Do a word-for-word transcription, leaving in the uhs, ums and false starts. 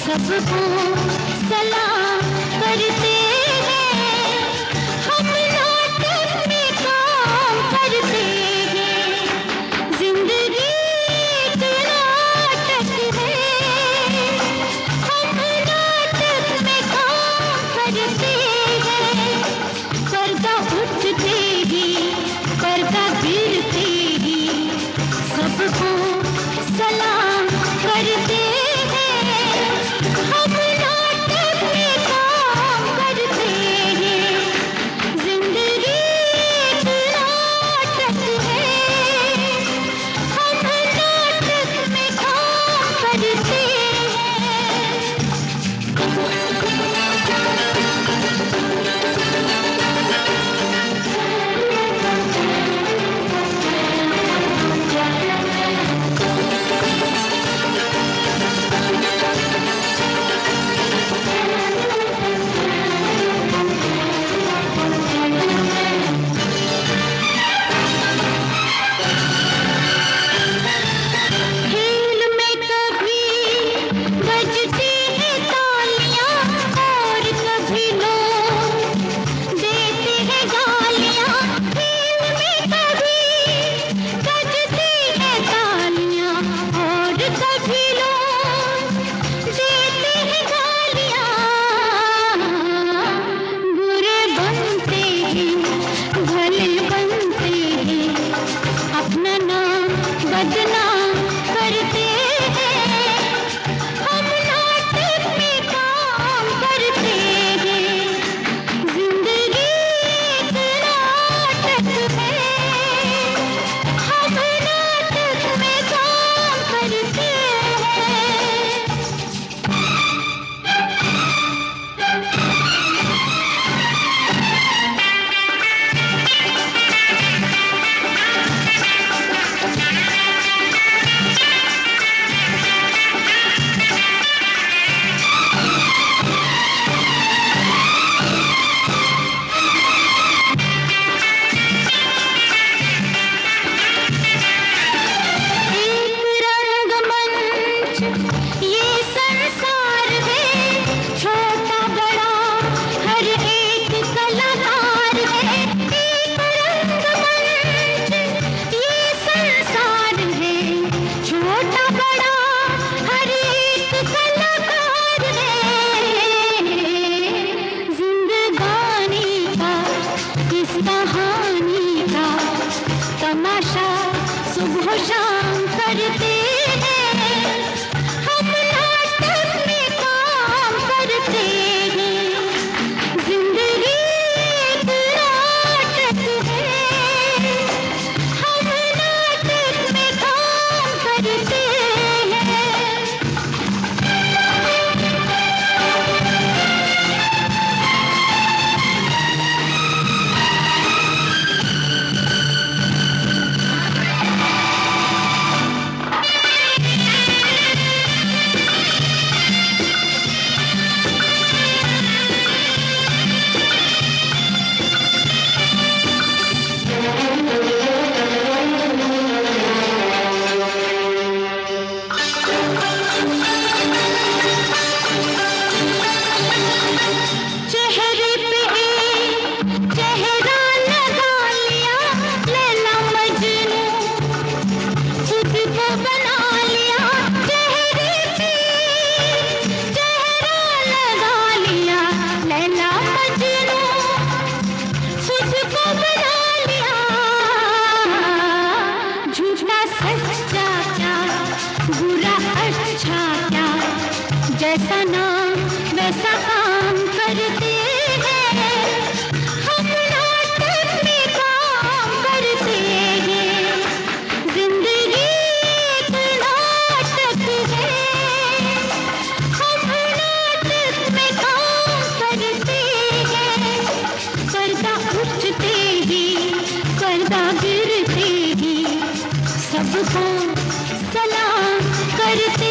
सबको सलाम करते हैं, हम नाटक में काम करते हैं। जिंदगी एक नाटक है, हम नाटक में काम करते हैं। पर्दा उठते ही पर्दा गिरते ही सबको सलाम करते हैं, हम नाटक में काम करते हैं। जिंदगी एक नाटक है, हम नाटक में काम करते हैं। खेल में कभी बजती हैं तालियां और कभी लोग देते हैं गालियां। खेल में कभी बजती हैं तालियां और कभी लोग देते हैं गालियां। बुरे बनते हैं भले बनते हैं, अपना नाम बदनाम करते हैं, हम नाटक में काम करते हैं। जिंदगी एक नाटक है, हम नाटक में काम करते हैं। एक रंगमंच ये संसार है, छोटा बड़ा हर एक कलाकार है। एक रंगमंच ये संसार है, छोटा बड़ा हर एक कलाकार है। जिंदगानी का इस कहानी का तमाशा सुबह शाम करते हैं, हम नाटक में काम करते हैं। जिंदगी एक नाटक है, हम नाटक में काम करते हैं। चेहरे पे एक चेहरा लगा लिया, लैला मजनू खुद को बना लिया। चेहरे पे चेहरा लगा लिया, लैला मजनू खुद को बना लिया। झूठा सच्चा क्या, बुरा अच्छा क्या, जैसा नाम वैसा काम करते हैं, हम नाटक में काम करते हैं। जिंदगी एक नाटक है, हम नाटक में काम करते हैं। पर्दा उठते ही पर्दा गिरते ही सबको सलाम करते